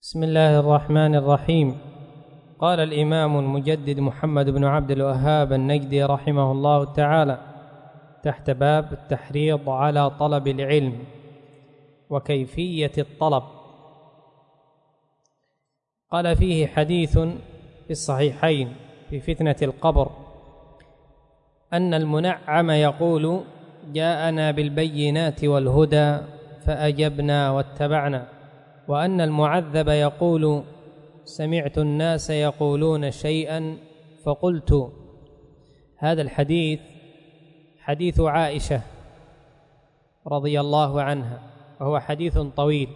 بسم الله الرحمن الرحيم. قال الإمام المجدد محمد بن عبد الوهاب النجدي رحمه الله تعالى تحت باب التحريض على طلب العلم وكيفية الطلب، قال فيه حديث في الصحيحين في فتنة القبر أن المنعم يقول: جاءنا بالبينات والهدى فأجبنا واتبعنا، وأن المعذب يقول: سمعت الناس يقولون شيئا فقلت. هذا الحديث حديث عائشة رضي الله عنها، وهو حديث طويل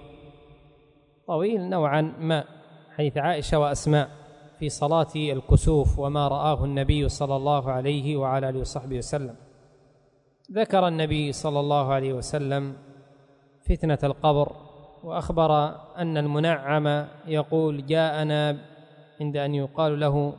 نوعا ما، حديث عائشة وأسماء في صلاة الكسوف وما رآه النبي صلى الله عليه وعلى آله وصحبه وسلم. ذكر النبي صلى الله عليه وسلم فتنة القبر، وأخبر أن المنعم يقول: جاءنا، عند أن يقال له: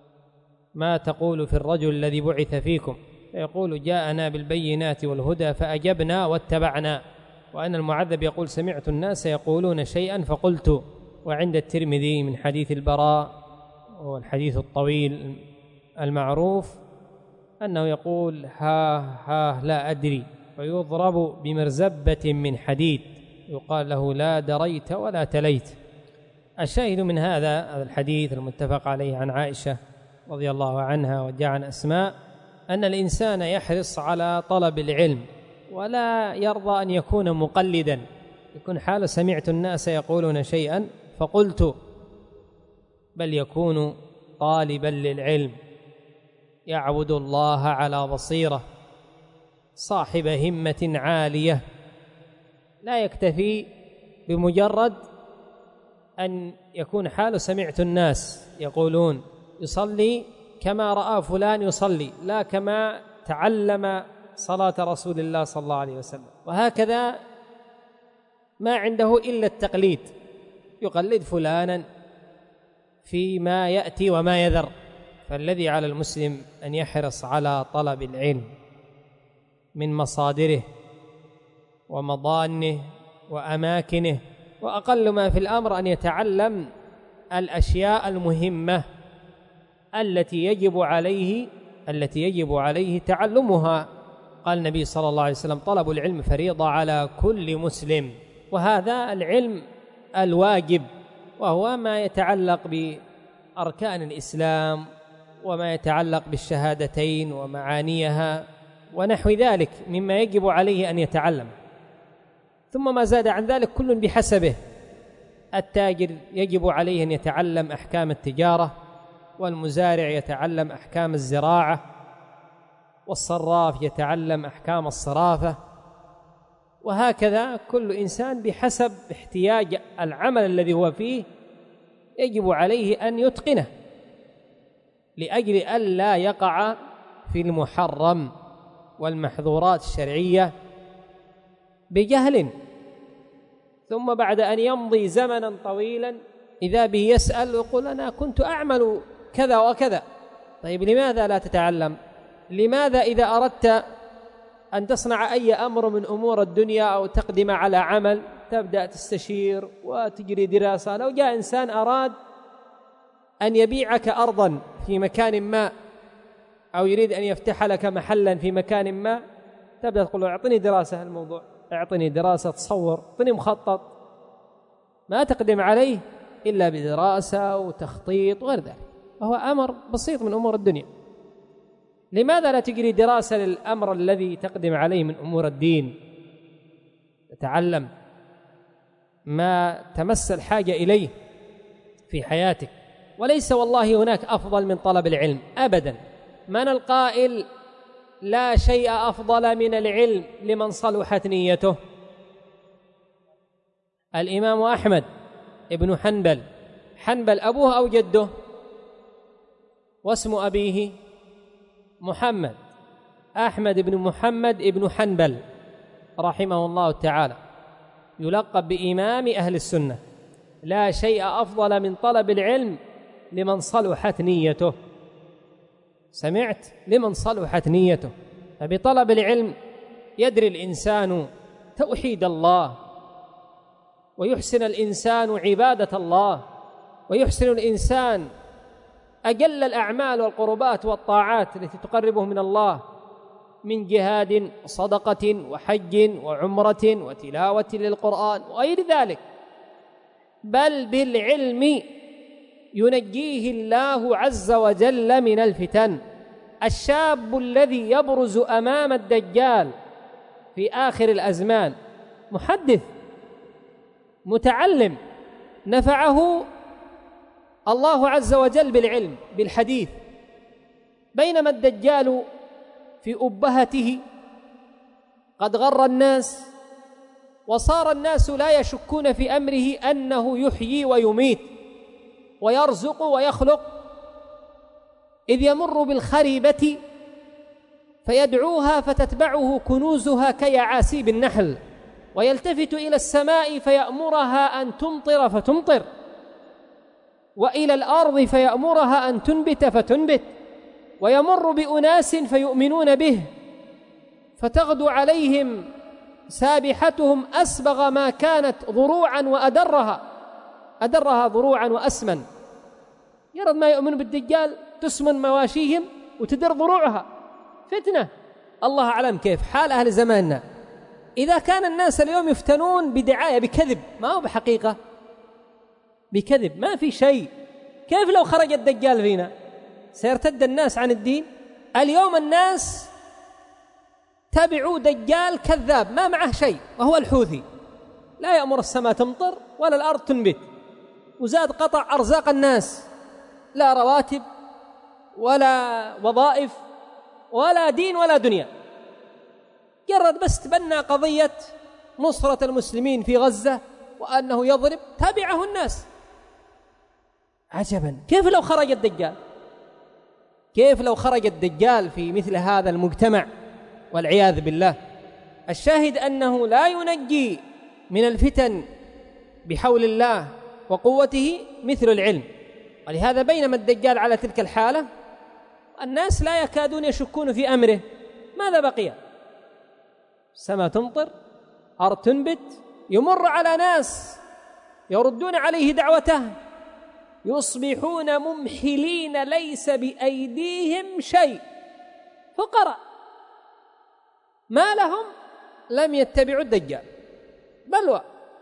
ما تقول في الرجل الذي بعث فيكم؟ فيقول: جاءنا بالبينات والهدى فأجبنا واتبعنا، وأن المعذب يقول: سمعت الناس يقولون شيئا فقلت. وعند الترمذي من حديث البراء، وهو الحديث الطويل المعروف، أنه يقول: ها لا أدري، ويضرب بمرزبة من حديد يقال له: لا دريت ولا تليت. الشاهد من هذا الحديث المتفق عليه عن عائشة رضي الله عنها وجاء عن أسماء أن الإنسان يحرص على طلب العلم، ولا يرضى أن يكون مقلدا، يكون حاله سمعت الناس يقولون شيئا فقلت، بل يكون طالبا للعلم يعبد الله على بصيرة، صاحب همة عالية، لا يكتفي بمجرد أن يكون حاله سمعت الناس يقولون، يصلي كما رأى فلان يصلي، لا كما تعلم صلاة رسول الله صلى الله عليه وسلم. وهكذا ما عنده إلا التقليد، يقلد فلانا فيما يأتي وما يذر. فالذي على المسلم أن يحرص على طلب العلم من مصادره ومضانه وأماكنه، وأقل ما في الأمر أن يتعلم الأشياء المهمة التي يجب عليه تعلمها. قال النبي صلى الله عليه وسلم: طلب العلم فريضة على كل مسلم. وهذا العلم الواجب، وهو ما يتعلق بأركان الإسلام وما يتعلق بالشهادتين ومعانيها ونحو ذلك مما يجب عليه أن يتعلم. ثم ما زاد عن ذلك كل بحسبه. التاجر يجب عليه أن يتعلم أحكام التجارة، والمزارع يتعلم أحكام الزراعة، والصراف يتعلم أحكام الصرافة، وهكذا كل إنسان بحسب احتياج العمل الذي هو فيه يجب عليه أن يتقنه، لأجل ألا يقع في المحرم والمحظورات الشرعية بجهل، ثم بعد أن يمضي زمنا طويلا إذا به يسأل ويقول: أنا كنت أعمل كذا وكذا. طيب لماذا لا تتعلم؟ لماذا إذا أردت أن تصنع أي أمر من أمور الدنيا أو تقدم على عمل تبدأ تستشير وتجري دراسة؟ لو جاء إنسان أراد أن يبيعك أرضا في مكان ما، أو يريد أن يفتح لك محلا في مكان ما، تبدأ تقول له: أعطني دراسة الموضوع، أعطني دراسة تصور، أعطني مخطط. ما تقدم عليه إلا بدراسة وتخطيط وغير ذلك، وهو أمر بسيط من أمور الدنيا. لماذا لا تجري دراسة للأمر الذي تقدم عليه من أمور الدين؟ تتعلم ما تمس الحاجة إليه في حياتك. وليس والله هناك أفضل من طلب العلم أبدا. من القائل لا شيء أفضل من العلم لمن صلحت نيته؟ الإمام أحمد ابن حنبل أبوه أو جده؟ واسم أبيه محمد، أحمد بن محمد ابن حنبل رحمه الله تعالى، يلقب بإمام أهل السنة. لا شيء أفضل من طلب العلم لمن صلحت نيته. سمعت؟ لمن صلحت نيته. فبطلب العلم يدري الإنسان توحيد الله ويحسن الإنسان عبادة الله، ويحسن الإنسان أجل الأعمال والقربات والطاعات التي تقربه من الله من جهاد وصدقة وحج وعمرة وتلاوة للقرآن وغير ذلك، بل بالعلم ينجيه الله عز وجل من الفتن. الشاب الذي يبرز أمام الدجال في آخر الأزمان محدث متعلم نفعه الله عز وجل بالعلم بالحديث، بينما الدجال في أبهته قد غر الناس، وصار الناس لا يشكون في أمره أنه يحيي ويميت ويرزق ويخلق، إذ يمر بالخريبة فيدعوها فتتبعه كنوزها كيعاسيب النحل، ويلتفت إلى السماء فيأمرها أن تمطر فتمطر، وإلى الأرض فيأمرها أن تنبت فتنبت، ويمر بأناس فيؤمنون به فتغدو عليهم سابحتهم أسبغ ما كانت ضروعا وأدرها ضروعا وأسمن. يرد ما يؤمن بالدجال تسمن مواشيهم وتدر ضروعها، فتنة. الله أعلم كيف حال أهل زماننا. إذا كان الناس اليوم يفتنون بدعاية بكذب، ما هو بحقيقة، بكذب ما في شيء، كيف لو خرج الدجال فينا؟ سيرتد الناس عن الدين. اليوم الناس تبعوا دجال كذاب ما معه شيء، وهو الحوثي، لا يأمر السماء تمطر ولا الأرض تنبت، وزاد قطع أرزاق الناس، لا رواتب ولا وظائف ولا دين ولا دنيا. جرد بس تبنى قضية نصرة المسلمين في غزة وأنه يضرب، تابعه الناس. عجبا، كيف لو خرج الدجال؟ كيف لو خرج الدجال في مثل هذا المجتمع والعياذ بالله؟ الشاهد أنه لا ينجي من الفتن بحول الله وقوته مثل العلم، ولهذا بينما الدجال على تلك الحالة الناس لا يكادون يشكون في أمره. ماذا بقي؟ السماء تمطر، أرض تنبت، يمر على ناس يردون عليه دعوته، يصبحون ممحلين ليس بأيديهم شيء، فقراء ما لهم، لم يتبعوا الدجال. بل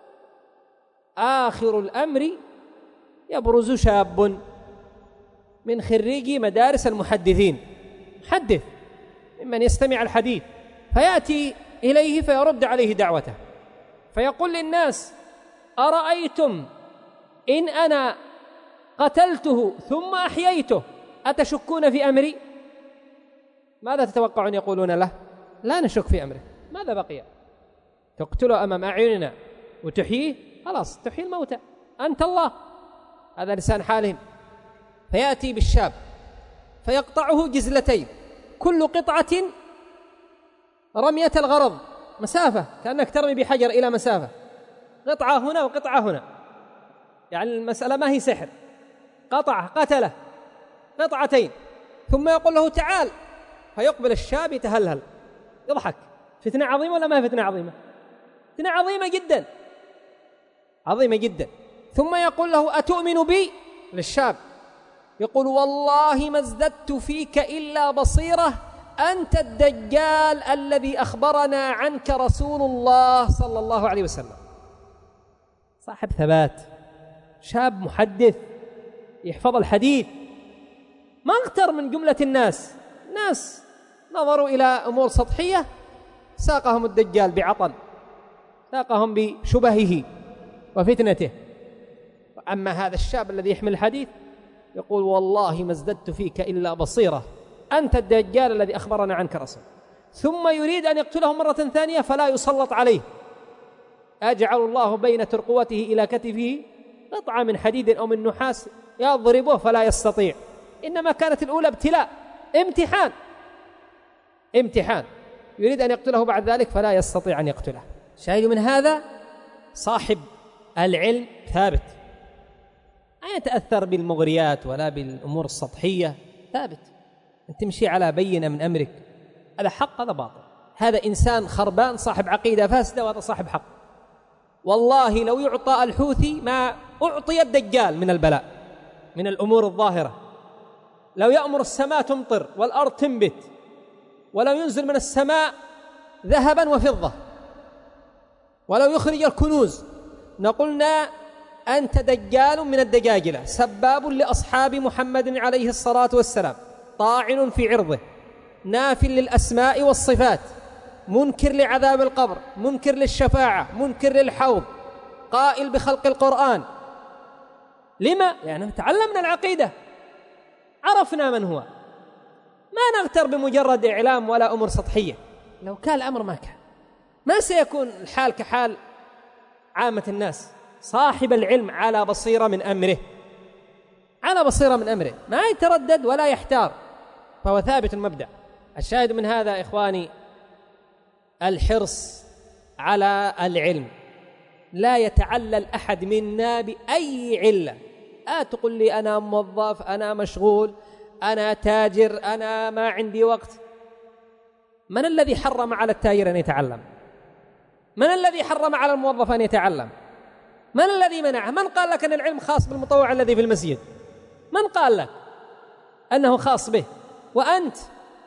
آخر الأمر يبرز شاب من خريجي مدارس المحدثين، محدث ممن يستمع الحديث، فيأتي إليه فيرد عليه دعوته، فيقول للناس: أرأيتم إن أنا قتلته ثم أحييته أتشكون في أمري؟ ماذا تتوقعون يقولون له؟ لا نشك في أمره. ماذا بقي؟ تقتله أمام أعيننا وتحييه؟ خلاص تحيي الموتى، أنت الله. هذا لسان حالهم. فيأتي بالشاب فيقطعه جزلتين، كل قطعة رمية الغرض، مسافة كأنك ترمي بحجر إلى مسافة، قطعة هنا وقطعة هنا، يعني المسألة ما هي سحر، قتله قطعتين، ثم يقول له: تعال، فيقبل الشاب يتهلهل يضحك. فتنة عظيمة ولا ما فتنة عظيمة؟ فتنة عظيمة جدا، عظيمة جدا. ثم يقول له: أتؤمن بي؟ للشاب يقول: والله ما ازددت فيك إلا بصيرة، أنت الدجال الذي أخبرنا عنك رسول الله صلى الله عليه وسلم. صاحب ثبات، شاب محدث يحفظ الحديث، ما اغتر من جملة الناس نظروا إلى أمور سطحية، ساقهم الدجال بعطل، ساقهم بشبهه وفتنته. أما هذا الشاب الذي يحمل الحديث يقول: والله ما ازددت فيك إلا بصيرة، أنت الدجال الذي أخبرنا عنك رسول. ثم يريد أن يقتله مرة ثانية فلا يسلط عليه، أجعل الله بين ترقوته إلى كتفه قطعة من حديد أو من نحاس يضربه فلا يستطيع. إنما كانت الأولى ابتلاء، امتحان، يريد أن يقتله بعد ذلك فلا يستطيع أن يقتله. شاهد من هذا صاحب العلم ثابت، لا يتأثر بالمغريات ولا بالأمور السطحية، ثابت، أن تمشي على بينة من أمرك، هذا حق هذا باطل، هذا إنسان خربان صاحب عقيدة فاسدة وهذا صاحب حق، والله لو يعطى الحوثي ما أعطي الدجال من البلاء، من الأمور الظاهرة. لو يأمر السماء تمطر والأرض تنبت، ولو ينزل من السماء ذهبا وفضة، ولو يخرج الكنوز، نقولنا أنت دجال من الدجاجلة، سباب لأصحاب محمد عليه الصلاة والسلام، طاعن في عرضه، ناف للأسماء والصفات، منكر لعذاب القبر، منكر للشفاعة، منكر للحوض، قائل بخلق القرآن. لما؟ لأننا تعلمنا العقيدة، عرفنا من هو، ما نغتر بمجرد إعلام ولا أمور سطحية. لو كان الأمر ما سيكون الحال كحال عامة الناس. صاحب العلم على بصيرة من أمره، على بصيرة من أمره، ما يتردد ولا يحتار، فهو ثابت المبدأ. الشاهد من هذا إخواني الحرص على العلم. لا يتعلل أحد منا بأي علة. تقول لي أنا موظف، أنا مشغول، أنا تاجر، أنا ما عندي وقت. من الذي حرم على التاجر أن يتعلم؟ من الذي حرم على الموظف أن يتعلم؟ من الذي منعه؟ من قال لك أن العلم خاص بالمطوع الذي في المسجد؟ من قال لك أنه خاص به؟ وأنت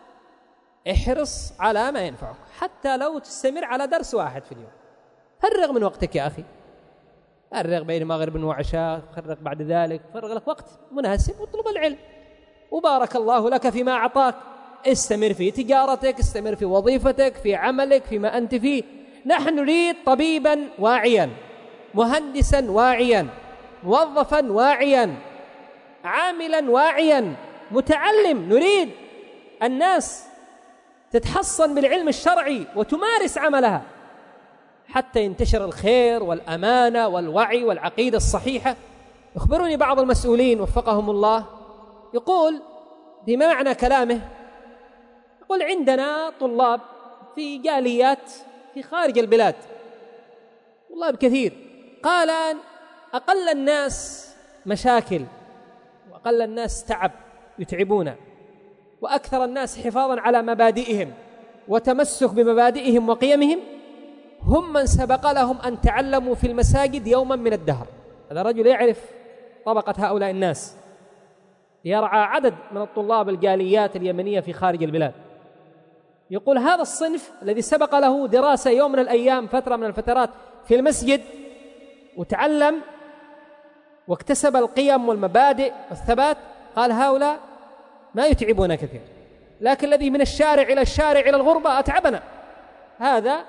احرص على ما ينفعك، حتى لو تستمر على درس واحد في اليوم. فرغ من وقتك يا أخي، فرغ بين مغرب وعشاء، فرغ بعد ذلك، فرغ لك وقت مناسب واطلب العلم، وبارك الله لك فيما أعطاك. استمر في تجارتك، استمر في وظيفتك، في عملك، فيما أنت فيه. نحن نريد طبيبا واعيا، مهندسا واعيا، موظفا واعيا، عاملا واعيا، متعلم. نريد الناس تتحصن بالعلم الشرعي وتمارس عملها حتى ينتشر الخير والأمانة والوعي والعقيدة الصحيحة. يخبرني بعض المسؤولين وفقهم الله، يقول بما معنى كلامه، يقول عندنا طلاب في جاليات في خارج البلاد، طلاب كثير. قال أقل الناس مشاكل وأقل الناس تعب يتعبون، وأكثر الناس حفاظا على مبادئهم وتمسك بمبادئهم وقيمهم هم من سبق لهم أن تعلموا في المساجد يوما من الدهر. هذا رجل يعرف طبقة هؤلاء الناس، يرعى عدد من الطلاب الجاليات اليمنية في خارج البلاد. يقول هذا الصنف الذي سبق له دراسة يوم من الأيام، فترة من الفترات في المسجد، وتعلم واكتسب القيم والمبادئ والثبات، قال هؤلاء ما يتعبون كثير، لكن الذي من الشارع إلى الشارع إلى الغربة أتعبنا. هذا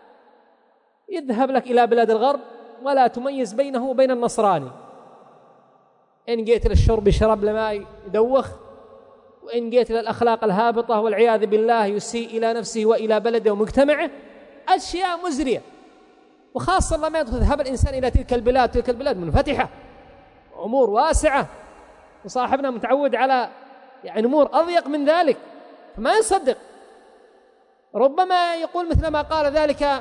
يذهب لك إلى بلاد الغرب ولا تميز بينه وبين النصراني. إن جئت للشرب يشرب لما يدوخ، وإن جئت للأخلاق الهابطة والعياذ بالله يسيء إلى نفسه وإلى بلده ومجتمعه. أشياء مزرية، وخاصة لما يذهب الإنسان إلى تلك البلاد. تلك البلاد منفتحة، أمور واسعة، وصاحبنا متعود على أمور أضيق من ذلك، فما يصدق. ربما يقول مثل ما قال ذلك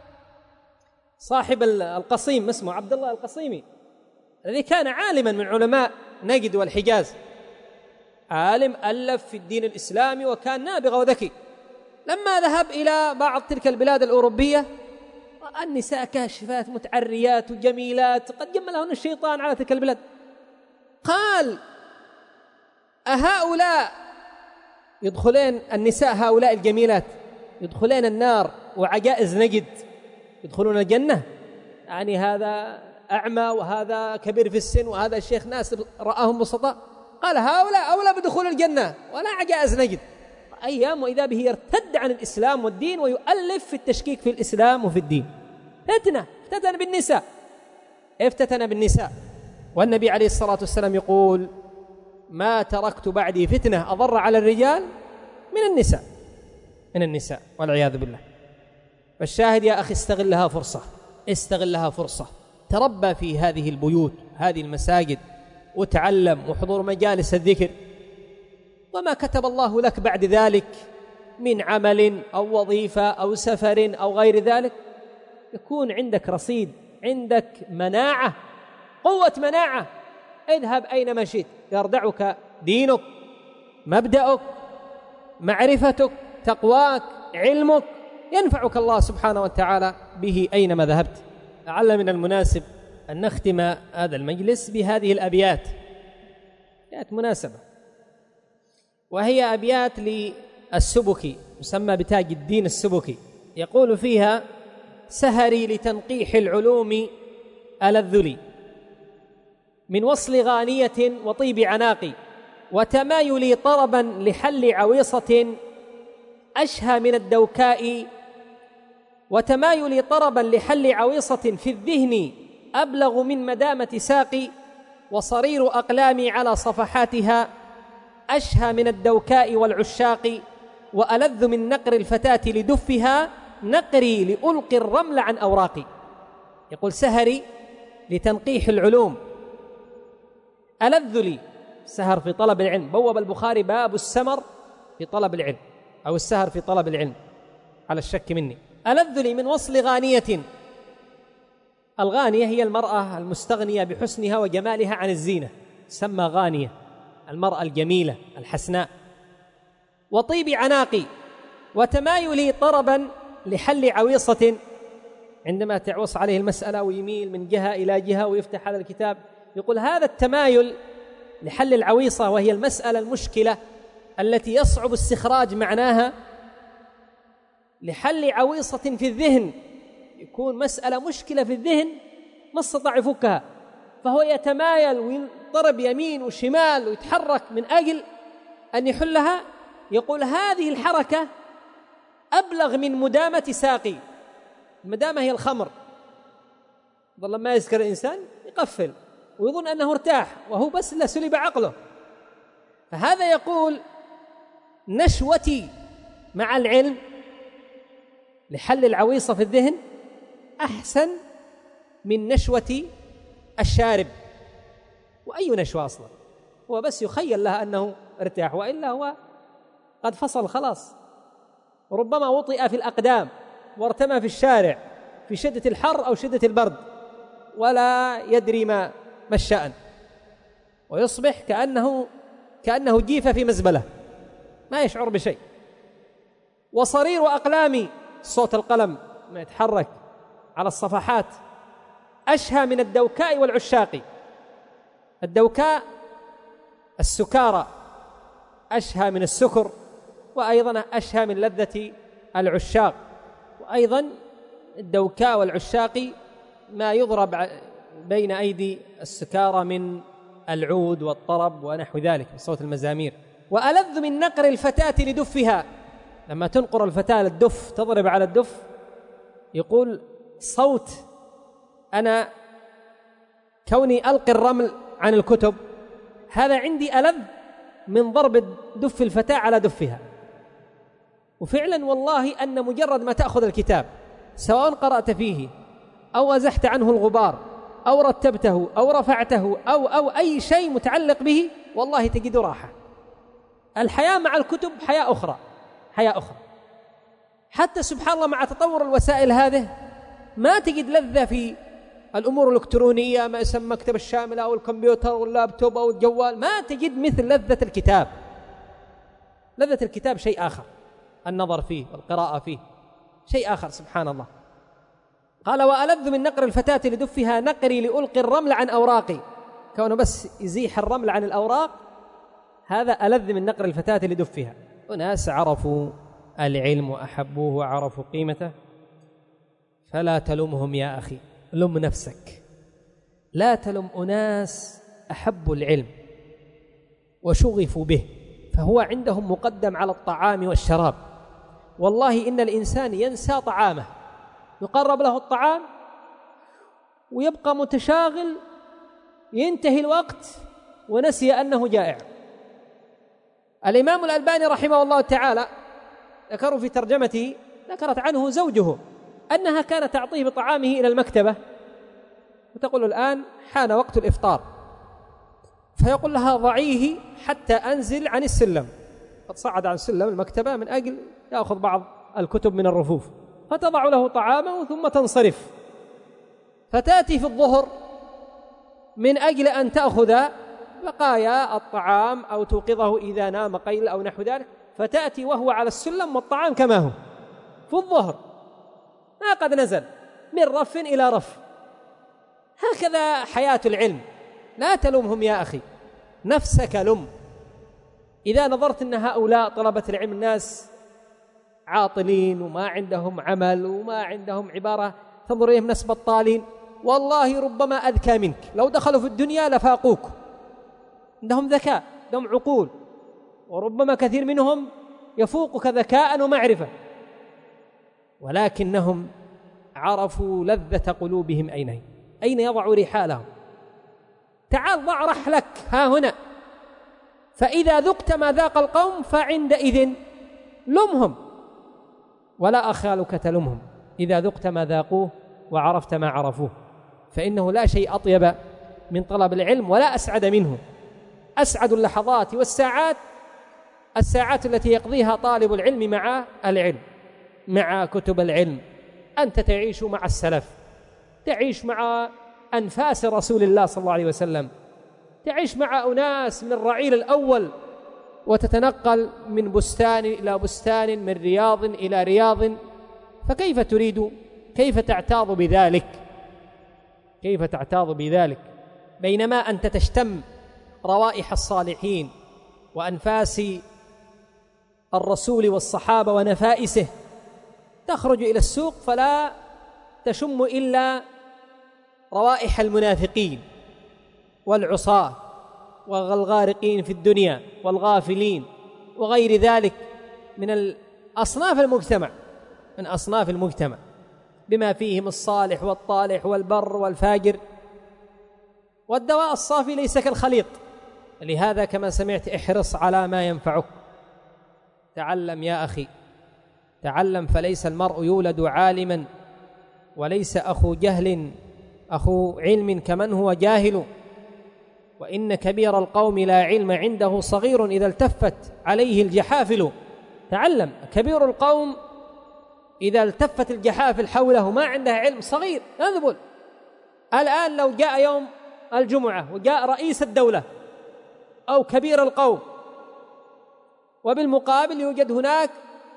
صاحب القصيم، اسمه عبد الله القصيمي، الذي كان عالما من علماء نجد والحجاز، عالم ألف في الدين الإسلامي وكان نابغ وذكي. لما ذهب إلى بعض تلك البلاد الأوروبية رأى النساء كاشفات متعريات وجميلات قد جملهن الشيطان على تلك البلاد. قال أهؤلاء يدخلين النساء هؤلاء الجميلات يدخلين النار وعجائز نجد يدخلون الجنة؟ يعني هذا أعمى وهذا كبير في السن وهذا الشيخ ناس رآهم بسطاء. قال هؤلاء أولى بدخول الجنة ولا عجائز نجد. أيام وإذا به يرتد عن الإسلام والدين ويؤلف في التشكيك في الإسلام وفي الدين. افتتن بالنساء. والنبي عليه الصلاة والسلام يقول ما تركت بعدي فتنة أضر على الرجال من النساء والعياذ بالله. فالشاهد يا أخي استغلها فرصة، تربى في هذه البيوت هذه المساجد وتعلم وحضور مجالس الذكر، وما كتب الله لك بعد ذلك من عمل أو وظيفة أو سفر أو غير ذلك يكون عندك رصيد، عندك مناعة، قوة مناعة. اذهب أينما شئت يردعك دينك، مبدأك، معرفتك، تقواك، علمك، ينفعك الله سبحانه وتعالى به أينما ذهبت. لعل من المناسب أن نختم هذا المجلس بهذه الأبيات، أبيات مناسبة، وهي أبيات للسبكي يسمى بتاج الدين السبكي، يقول فيها: سهري لتنقيح العلوم ألذ لي من وصل غانية وطيب عناقي، وتمايلي طربا لحل عويصة أشهى من الدوكاء، وتمايلي طربا لحل عويصة في الذهن أبلغ من مدامة ساقي، وصرير أقلامي على صفحاتها أشهى من الدوكاء والعشاق، وألذ من نقر الفتاة لدفها نقري لألقي الرمل عن أوراقي. يقول: سهري لتنقيح العلوم ألذ لي، سهر في طلب العلم. بوب البخاري باب السمر في طلب العلم أو السهر في طلب العلم على الشك مني. ألذ لي من وصل غانية، الغانية هي المرأة المستغنية بحسنها وجمالها عن الزينة، تسمى غانية، المرأة الجميلة الحسناء. وطيب عناقي، وتمايلي طربا لحل عويصة، عندما تعوص عليه المسألة ويميل من جهة إلى جهة ويفتح هذا الكتاب، يقول هذا التمايل لحل العويصة، وهي المسألة المشكلة التي يصعب استخراج معناها، لحل عويصة في الذهن، يكون مسألة مشكلة في الذهن ما استطاع يفكها، فهو يتمايل ويضرب يمين وشمال ويتحرك من أجل أن يحلها. يقول هذه الحركة أبلغ من مدامة ساقي. المدامة هي الخمر، ظل ما يذكر الإنسان يقفل ويظن أنه ارتاح وهو بس لا سلب عقله. فهذا يقول نشوتي مع العلم لحل العويصة في الذهن أحسن من نشوة الشارب. وأي نشوة أصلا؟ هو بس يخيل لها أنه ارتاح، وإلا هو قد فصل خلاص. ربما وطئ في الأقدام وارتمى في الشارع في شدة الحر أو شدة البرد ولا يدري ما الشأن، ويصبح كأنه جيف في مزبلة ما يشعر بشيء. وصرير أقلامي، صوت القلم ما يتحرك على الصفحات، أشهى من الدوكاء والعشاق. الدوكاء السكارى، أشهى من السكر، وأيضا أشهى من لذة العشاق. وأيضا الدوكاء والعشاق ما يضرب بين أيدي السكارى من العود والطرب ونحو ذلك من صوت المزامير. وألذ من نقر الفتاة لدفها، لما تنقر الفتاة للدف تضرب على الدف، يقول صوت أنا كوني ألقي الرمل عن الكتب هذا عندي ألذ من ضرب دف الفتاة على دفها. وفعلا والله أن مجرد ما تأخذ الكتاب سواء قرأت فيه أو أزحت عنه الغبار أو رتبته أو رفعته أو أي شيء متعلق به، والله تجد راحة. الحياة مع الكتب حياة أخرى. حتى سبحان الله مع تطور الوسائل هذه ما تجد لذة في الأمور الإلكترونية، ما يسمى مكتب الشاملة أو الكمبيوتر أو اللابتوب أو الجوال، ما تجد مثل لذة الكتاب. لذة الكتاب شيء آخر، النظر فيه والقراءة فيه شيء آخر سبحان الله. قال وألذ من نقر الفتاة لدفها نقري لألقي الرمل عن أوراقي، كونه بس يزيح الرمل عن الأوراق هذا ألذ من نقر الفتاة لدفها. وناس عرفوا العلم وأحبوه وعرفوا قيمته، فلا تلومهم يا أخي، لم نفسك. لا تلم أناس أحبوا العلم وشغفوا به، فهو عندهم مقدم على الطعام والشراب. والله إن الإنسان ينسى طعامه، يقرب له الطعام ويبقى متشاغل، ينتهي الوقت ونسي أنه جائع. الإمام الألباني رحمه الله تعالى ذكروا في ترجمته، ذكرت عنه زوجه أنها كانت تعطيه بطعامه إلى المكتبة وتقول الآن حان وقت الإفطار، فيقول لها ضعيه حتى أنزل عن السلم. قد صعد عن سلم المكتبة من أجل يأخذ بعض الكتب من الرفوف، فتضع له طعامه ثم تنصرف، فتأتي في الظهر من أجل أن تأخذ بقايا الطعام أو توقظه إذا نام قيل أو نحو ذلك، فتأتي وهو على السلم والطعام كما هو في الظهر، ما قد نزل من رف إلى رف. هكذا حياة العلم. لا تلومهم يا أخي، نفسك لم. إذا نظرت أن هؤلاء طلبة العلم الناس عاطلين وما عندهم عمل وما عندهم عبارة، تنظر إليهم ناس بطالين، والله ربما أذكى منك، لو دخلوا في الدنيا لفاقوك، عندهم ذكاء، عندهم عقول، وربما كثير منهم يفوقك ذكاء ومعرفة، ولكنهم عرفوا لذة قلوبهم أين يضعوا رحالهم. تعال ضع رحلك ها هنا، فإذا ذقت ما ذاق القوم فعندئذ لمهم، ولا أخالك تلمهم إذا ذقت ما ذاقوه وعرفت ما عرفوه، فإنه لا شيء أطيب من طلب العلم ولا أسعد منه. أسعد اللحظات والساعات الساعات التي يقضيها طالب العلم مع العلم، مع كتب العلم. أنت تعيش مع السلف، تعيش مع أنفاس رسول الله صلى الله عليه وسلم، تعيش مع أناس من الرعيل الأول، وتتنقل من بستان إلى بستان، من رياض إلى رياض، فكيف تريد، كيف تعتاض بذلك؟ كيف تعتاض بذلك بينما أنت تشتم روائح الصالحين وأنفاس الرسول والصحابة ونفائسه؟ تخرج إلى السوق فلا تشم إلا روائح المنافقين والعصاة والغارقين في الدنيا والغافلين وغير ذلك من أصناف المجتمع، من أصناف المجتمع، بما فيهم الصالح والطالح والبر والفاجر. والدواء الصافي ليس كالخليط. لهذا كما سمعت احرص على ما ينفعك. تعلم يا أخي، تعلم، فليس المرء يولد عالما، وليس أخو جهل أخو علم كمن هو جاهل. وإن كبير القوم لا علم عنده صغير إذا التفت عليه الجحافل. تعلم، كبير القوم إذا التفت الجحافل حوله ما عنده علم، صغير يذبل. الآن لو جاء يوم الجمعة وجاء رئيس الدولة أو كبير القوم، وبالمقابل يوجد هناك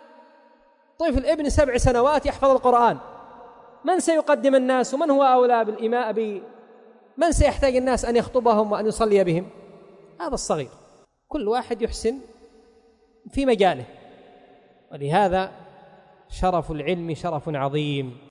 طفل ابن 7 سنوات يحفظ القرآن، من سيقدم الناس؟ ومن هو أولى بالإماء من سيحتاج الناس أن يخطبهم وأن يصلي بهم؟ هذا الصغير. كل واحد يحسن في مجاله. ولهذا شرف العلم شرف عظيم.